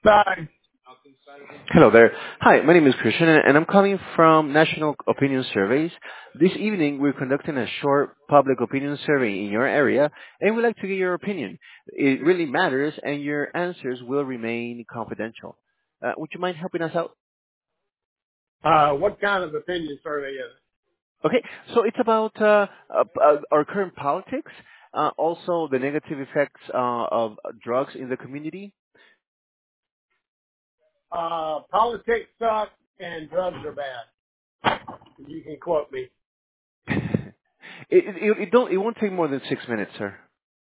Bye. Hello there. Hi, my name is Christian, and I'm calling from National Opinion Surveys. This evening, we're conducting a short public opinion survey in your area, and we'd like to get your opinion. It really matters, and your answers will remain confidential. Would you mind helping us out? What kind of opinion survey is it? Okay, so it's about our current politics, also the negative effects of drugs in the community. Politics suck and drugs are bad. You can quote me. It won't take more than 6 minutes, sir.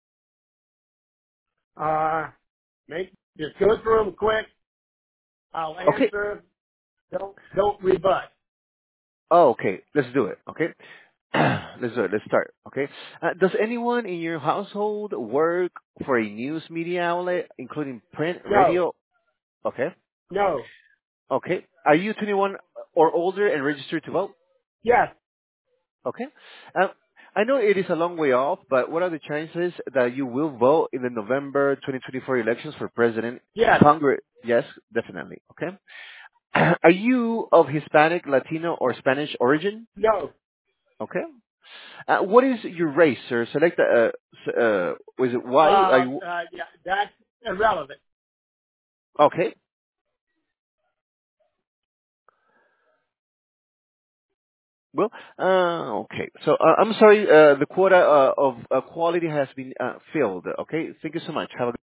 Uh, just go through them quick. I'll Okay. answer. Don't rebut. Oh, okay. Let's do it. Okay. Let's do it. Let's start. Okay. Does anyone in your household work for a news media outlet, including print, No, radio? Okay. no, Okay. Are you 21 or older and registered to vote? yes, Okay. Uh, I know it is a long way off, but what are the chances that you will vote in the November 2024 elections for president, yes, Congress? Yes, definitely. Okay. Are you of Hispanic, Latino, or Spanish origin? no. Okay. What is your race, sir? Select was it white? Are you Yeah, that's irrelevant. okay? Well, okay. So I'm sorry. The quota of quality has been filled. Okay. Thank you so much. Have a